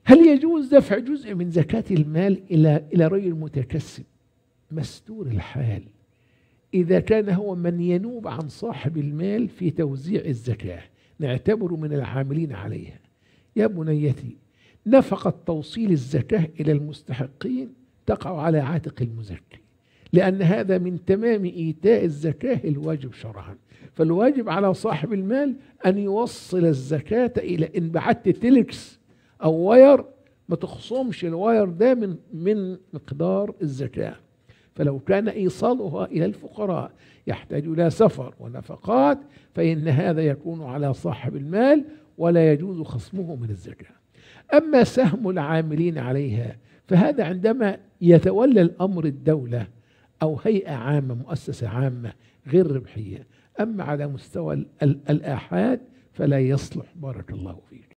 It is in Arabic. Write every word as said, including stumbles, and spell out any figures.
هل يجوز دفع جزء من زكاة المال إلى إلى رجل متكسب مستور الحال إذا كان هو من ينوب عن صاحب المال في توزيع الزكاة، نعتبره من العاملين عليها؟ يا بنيتي، نفقة توصيل الزكاة إلى المستحقين تقع على عاتق المزكي، لأن هذا من تمام إيتاء الزكاة الواجب شرعا. فالواجب على صاحب المال أن يوصل الزكاة إلى، إن بعت تلكس أو واير ما تخصمش الواير ده من من مقدار الزكاة. فلو كان إيصالها إلى الفقراء يحتاج إلى سفر ونفقات فإن هذا يكون على صاحب المال ولا يجوز خصمه من الزكاة. أما سهم العاملين عليها فهذا عندما يتولى الأمر الدولة أو هيئة عامة مؤسسة عامة غير ربحية. أما على مستوى الآحاد فلا يصلح. بارك الله فيك.